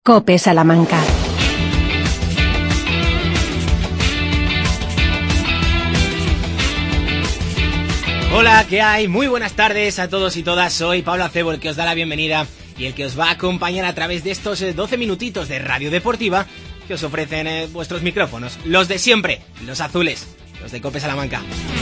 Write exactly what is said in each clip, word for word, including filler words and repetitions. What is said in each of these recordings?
COPE Salamanca. Hola, ¿qué hay? Muy buenas tardes a todos y todas. Soy Pablo Acebo, el que os da la bienvenida y el que os va a acompañar a través de estos doce minutitos de radio deportiva que os ofrecen eh, vuestros micrófonos. Los de siempre, los azules, los de COPE Salamanca.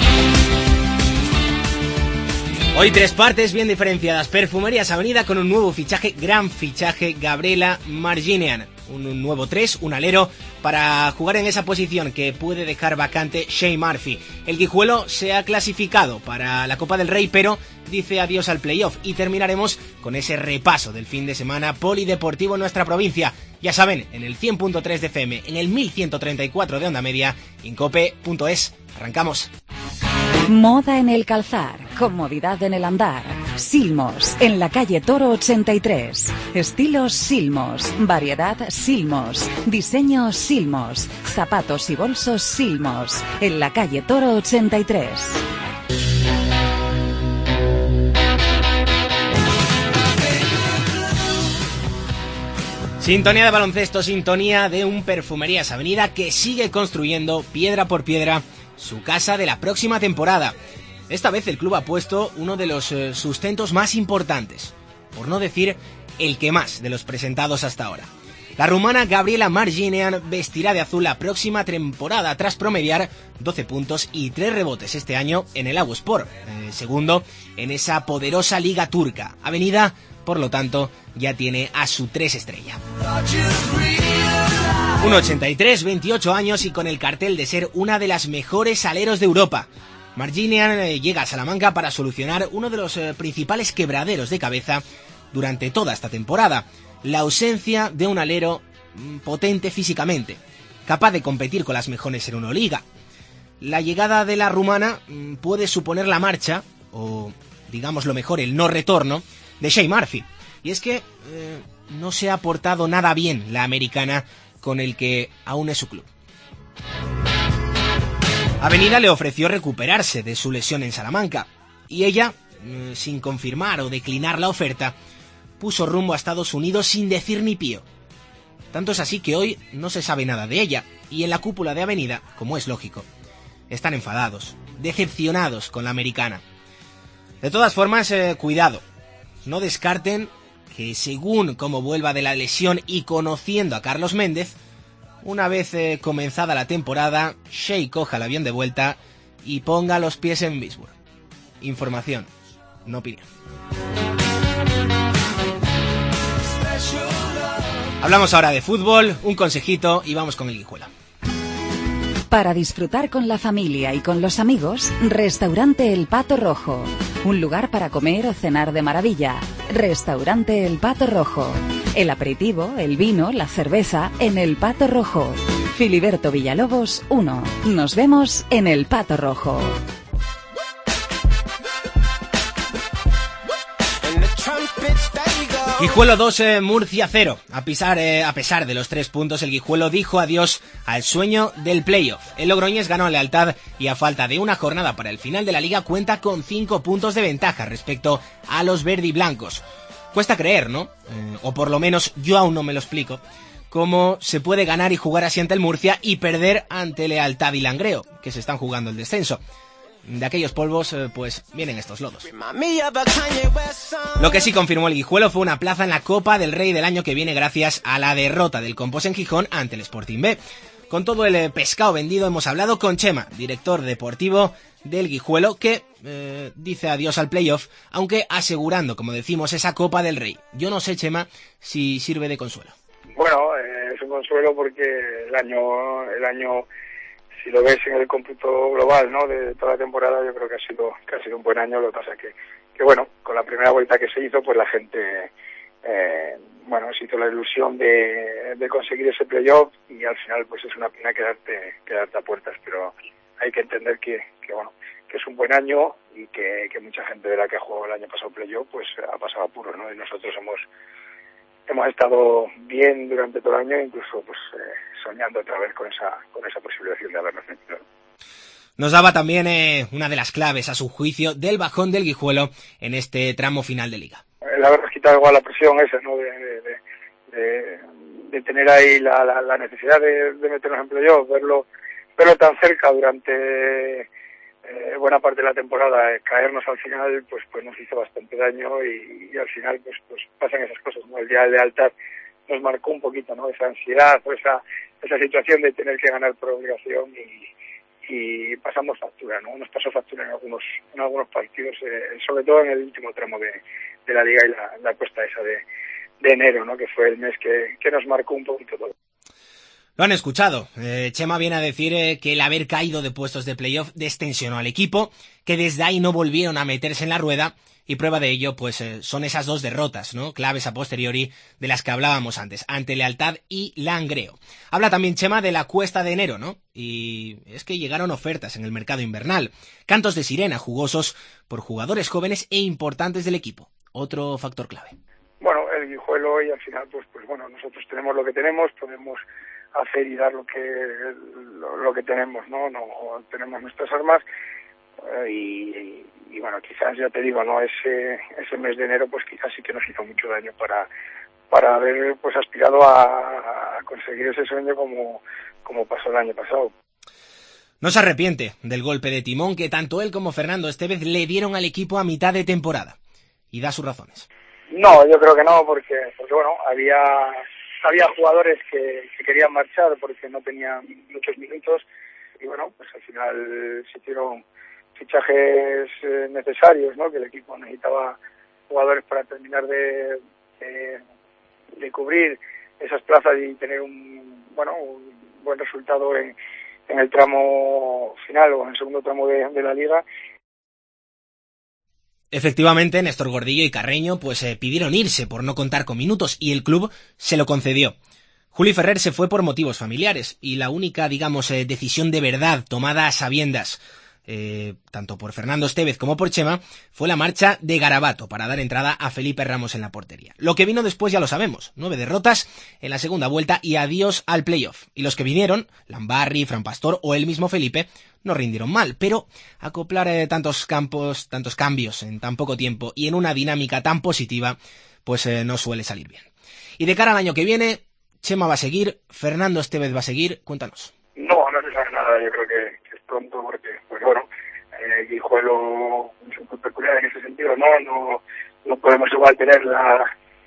Hoy tres partes bien diferenciadas. Perfumerías Avenida con un nuevo fichaje, gran fichaje, Gabriela Marginian. Un, un nuevo tres, un alero para jugar en esa posición que puede dejar vacante Shane Murphy. El Guijuelo se ha clasificado para la Copa del Rey, pero dice adiós al playoff. Y terminaremos con ese repaso del fin de semana polideportivo en nuestra provincia. Ya saben, en el cien punto tres de F M, en el mil ciento treinta y cuatro de onda media, en cope punto es. Arrancamos. Moda en el calzar, comodidad en el andar. Silmos, en la calle Toro ochenta y tres. Estilos Silmos, variedad Silmos, diseño Silmos, zapatos y bolsos Silmos, en la calle Toro ochenta y tres. Sintonía de baloncesto, sintonía de un Perfumerías Avenida que sigue construyendo piedra por piedra su casa de la próxima temporada. Esta vez el club ha puesto uno de los eh, sustentos más importantes, por no decir el que más de los presentados hasta ahora. La rumana Gabriela Marginian vestirá de azul la próxima temporada tras promediar doce puntos y tres rebotes este año en el Avuspor, eh, segundo en esa poderosa liga turca. Avenida, por lo tanto, ya tiene a su tres estrella. uno ochenta y tres, veintiocho años y con el cartel de ser una de las mejores aleros de Europa. Marginian eh, llega a Salamanca para solucionar uno de los eh, principales quebraderos de cabeza durante toda esta temporada: la ausencia de un alero mm, potente físicamente, capaz de competir con las mejores en Euroliga. La llegada de la rumana mm, puede suponer la marcha, o digamos lo mejor, el no retorno, de Shane Murphy. Y es que eh, no se ha portado nada bien la americana con el que aún es su club. Avenida le ofreció recuperarse de su lesión en Salamanca, y ella, eh, sin confirmar o declinar la oferta, puso rumbo a Estados Unidos sin decir ni pío. Tanto es así que hoy no se sabe nada de ella, y en la cúpula de Avenida, como es lógico, están enfadados, decepcionados con la americana. De todas formas, eh, cuidado, no descarten que según cómo vuelva de la lesión y conociendo a Carlos Méndez, una vez eh, comenzada la temporada, Shea coja el avión de vuelta y ponga los pies en Bisburg. Información, no opinión. Hablamos ahora de fútbol, un consejito y vamos con el Guijuelo. Para disfrutar con la familia y con los amigos, Restaurante El Pato Rojo. Un lugar para comer o cenar de maravilla. Restaurante El Pato Rojo. El aperitivo, el vino, la cerveza en El Pato Rojo. Filiberto Villalobos uno. Nos vemos en El Pato Rojo. Guijuelo dos, eh, Murcia cero. A pesar, eh, a pesar de los tres puntos, el Guijuelo dijo adiós al sueño del playoff. El Logroñés ganó en lealtad y a falta de una jornada para el final de la liga cuenta con cinco puntos de ventaja respecto a los verdiblancos. Cuesta creer, ¿no? Eh, o por lo menos yo aún no me lo explico. Cómo se puede ganar y jugar así ante el Murcia y perder ante Lealtad y Langreo, que se están jugando el descenso. De aquellos polvos, pues vienen estos lodos. Lo que sí confirmó el Guijuelo fue una plaza en la Copa del Rey del año que viene gracias a la derrota del Compos en Gijón ante el Sporting B. Con todo el pescado vendido hemos hablado con Chema, director deportivo del Guijuelo, que eh, dice adiós al playoff, aunque asegurando, como decimos, esa Copa del Rey. Yo no sé, Chema, si sirve de consuelo. Bueno, eh, es un consuelo porque el año... el año si lo ves en el cómputo global, ¿no?, de toda la temporada, yo creo que ha sido que ha sido un buen año. Lo que pasa que, que bueno, con la primera vuelta que se hizo, pues la gente, eh, bueno, se hizo la ilusión de, de conseguir ese playoff y al final, pues es una pena quedarte quedarte a puertas, pero hay que entender que, que bueno, que es un buen año y que, que mucha gente de la que jugó el año pasado playoff, pues ha pasado apuros, ¿no? Y nosotros hemos hemos estado bien durante todo el año, incluso pues eh, soñando otra vez con esa con esa posibilidad de habernos metido. Nos daba también eh, una de las claves, a su juicio, del bajón del Guijuelo en este tramo final de liga. El habernos quitado igual la presión esa, ¿no?, de, de, de, de tener ahí la, la, la necesidad de, de meternos en playoff, verlo, verlo tan cerca durante eh, buena parte de la temporada, eh, caernos al final, pues pues nos hizo bastante daño y, y al final pues pues pasan esas cosas, ¿no? El día de lealtad nos marcó un poquito, ¿no? Esa ansiedad o esa esa situación de tener que ganar por obligación y, y pasamos factura, ¿no? Nos pasó factura en algunos en algunos partidos, eh, sobre todo en el último tramo de, de la liga y la, la cuesta esa de, de enero, ¿no? Que fue el mes que, que nos marcó un poquito todo. Lo han escuchado. Eh, Chema viene a decir eh, que el haber caído de puestos de playoff destensionó al equipo, que desde ahí no volvieron a meterse en la rueda, y prueba de ello pues eh, son esas dos derrotas, ¿no? Claves a posteriori de las que hablábamos antes, ante Lealtad y Langreo. Habla también Chema de la cuesta de enero, ¿no? Y es que llegaron ofertas en el mercado invernal, cantos de sirena jugosos por jugadores jóvenes e importantes del equipo. Otro factor clave. Bueno, el Guijuelo y al final pues pues bueno, nosotros tenemos lo que tenemos, podemos hacer y dar lo que lo, lo que tenemos, no no tenemos nuestras armas eh, y, y bueno, quizás ya te digo, no ese ese mes de enero pues quizás sí que nos hizo mucho daño para para haber pues aspirado a, a conseguir ese sueño como como pasó el año pasado. No se arrepiente del golpe de timón que tanto él como Fernando Estévez le dieron al equipo a mitad de temporada, y da sus razones. No, yo creo que no, porque porque bueno, había había jugadores que, que querían marchar porque no tenían muchos minutos y bueno, pues al final se hicieron fichajes eh, necesarios, ¿no? Que el equipo necesitaba jugadores para terminar de, de, de cubrir esas plazas y tener un bueno un buen resultado en, en el tramo final o en el segundo tramo de, de la liga. Efectivamente, Néstor Gordillo y Carreño pues eh, pidieron irse por no contar con minutos y el club se lo concedió. Juli Ferrer se fue por motivos familiares y la única, digamos, eh, decisión de verdad tomada a sabiendas, eh, tanto por Fernando Estévez como por Chema, fue la marcha de Garabato para dar entrada a Felipe Ramos en la portería. Lo que vino después ya lo sabemos, nueve derrotas en la segunda vuelta y adiós al playoff. Y los que vinieron, Lambarri, Fran Pastor o el mismo Felipe, no rindieron mal, pero acoplar eh, tantos campos, tantos cambios en tan poco tiempo y en una dinámica tan positiva, pues eh, no suele salir bien. Y de cara al año que viene, Chema va a seguir, Fernando Estévez va a seguir, cuéntanos. No, no se sabe nada, yo creo que, que es pronto porque, pues bueno, eh, Guijuelo es un poco peculiar en ese sentido, ¿no? No, no podemos igual tener la,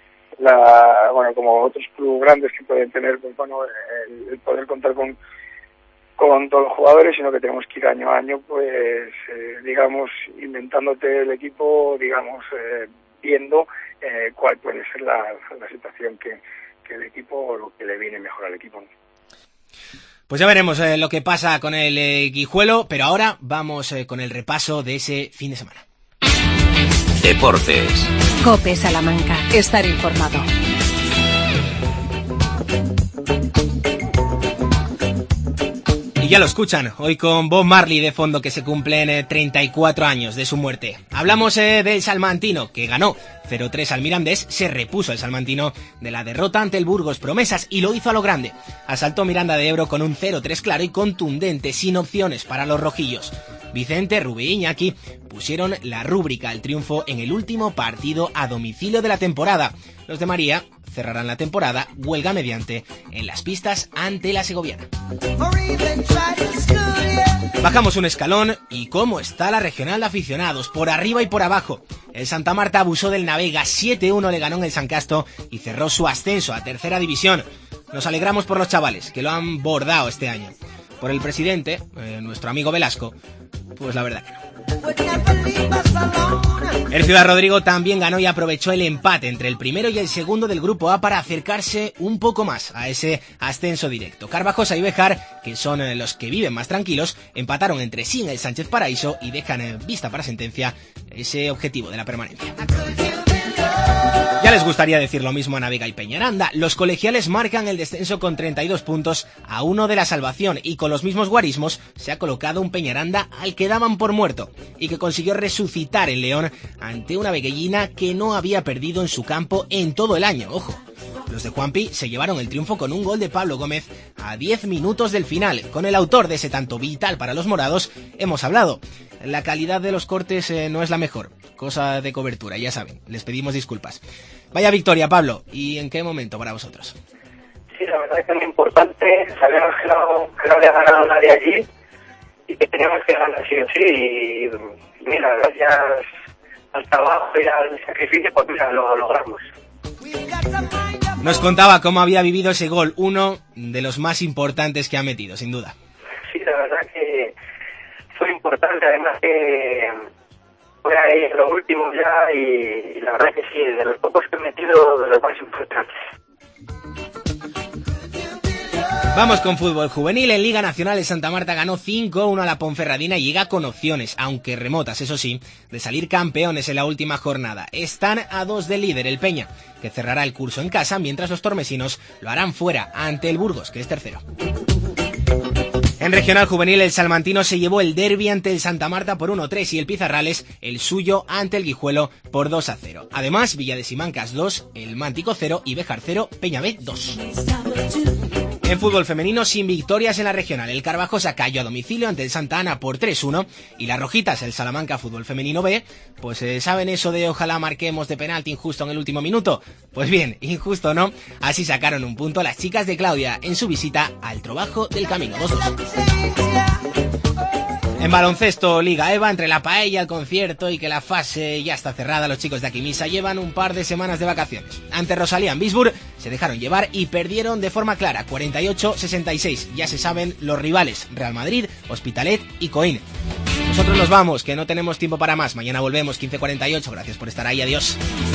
la, bueno, como otros clubes grandes que pueden tener, pues bueno, el, el poder contar con con todos los jugadores, sino que tenemos que ir año a año, pues, eh, digamos, inventándote el equipo, digamos, eh, viendo eh, cuál puede ser la, la situación que, que el equipo o lo que le viene mejor al equipo, ¿no? Pues ya veremos eh, lo que pasa con el eh, Guijuelo, pero ahora vamos eh, con el repaso de ese fin de semana. Deportes. COPE Salamanca. Estar informado. Y ya lo escuchan, hoy con Bob Marley de fondo, que se cumplen eh, treinta y cuatro años de su muerte. Hablamos eh, del salmantino, que ganó cero tres al Mirandés, se repuso el salmantino de la derrota ante el Burgos Promesas y lo hizo a lo grande. Asaltó Miranda de Ebro con un cero tres claro y contundente, sin opciones para los rojillos. Vicente, Rubí y Iñaki pusieron la rúbrica al triunfo en el último partido a domicilio de la temporada. Los de María cerrarán la temporada, huelga mediante, en las pistas ante la segoviana. Bajamos un escalón y cómo está la regional de aficionados, por arriba y por abajo. El Santa Marta abusó del Navega, siete uno le ganó en el San Casto y cerró su ascenso a tercera división. Nos alegramos por los chavales, que lo han bordado este año. Por el presidente, eh, nuestro amigo Velasco, pues la verdad que no. El Ciudad Rodrigo también ganó y aprovechó el empate entre el primero y el segundo del Grupo A para acercarse un poco más a ese ascenso directo. Carvajosa y Béjar, que son los que viven más tranquilos, empataron entre sí en el Sánchez Paraíso y dejan en vista para sentencia ese objetivo de la permanencia. Ya les gustaría decir lo mismo a Navega y Peñaranda. Los colegiales marcan el descenso con treinta y dos puntos a uno de la salvación y con los mismos guarismos se ha colocado un Peñaranda al que daban por muerto y que consiguió resucitar en León ante una veguellina que no había perdido en su campo en todo el año. Ojo, los de Juanpi se llevaron el triunfo con un gol de Pablo Gómez a diez minutos del final. Con el autor de ese tanto vital para los morados hemos hablado. La calidad de los cortes eh, no es la mejor, cosa de cobertura, ya saben, les pedimos disculpas. Vaya victoria, Pablo, ¿y en qué momento para vosotros? Sí, la verdad es que es muy importante. Sabíamos que no, que no había ganado nadie allí y que teníamos que ganar sí o sí. Y mira, gracias al trabajo y al sacrificio, pues mira, lo logramos. Nos contaba cómo había vivido ese gol, uno de los más importantes que ha metido, sin duda. Sí, la verdad que fue importante, además que fue ahí en lo último ya y, y la verdad que sí, de los pocos que he metido, de los más importantes. Vamos con fútbol juvenil. En Liga Nacional, el Santa Marta ganó cinco uno a la Ponferradina y llega con opciones, aunque remotas, eso sí, de salir campeones en la última jornada. Están a dos del líder, el Peña, que cerrará el curso en casa, mientras los tormesinos lo harán fuera, ante el Burgos, que es tercero. En regional juvenil, el salmantino se llevó el derbi ante el Santa Marta por uno tres y el Pizarrales el suyo ante el Guijuelo por dos a cero. Además, Villa de Simancas dos, el Mántico cero y Béjar cero, Peñabé dos. En fútbol femenino, sin victorias en la regional, el Carvajosa cayó a domicilio ante el Santa Ana por tres uno y las Rojitas, el Salamanca Fútbol Femenino B, pues eh, ¿saben eso de ojalá marquemos de penalti injusto en el último minuto? Pues bien, injusto no, así sacaron un punto las chicas de Claudia en su visita al Trobajo del Camino dos dos. En baloncesto, Liga EVA, entre la paella, el concierto y que la fase ya está cerrada, los chicos de Aquimisa llevan un par de semanas de vacaciones. Ante Rosalía en Bisburg se dejaron llevar y perdieron de forma clara, cuarenta y ocho sesenta y seis. Ya se saben los rivales, Real Madrid, Hospitalet y Coín. Nosotros nos vamos, que no tenemos tiempo para más. Mañana volvemos, quince cuarenta y ocho. Gracias por estar ahí, adiós.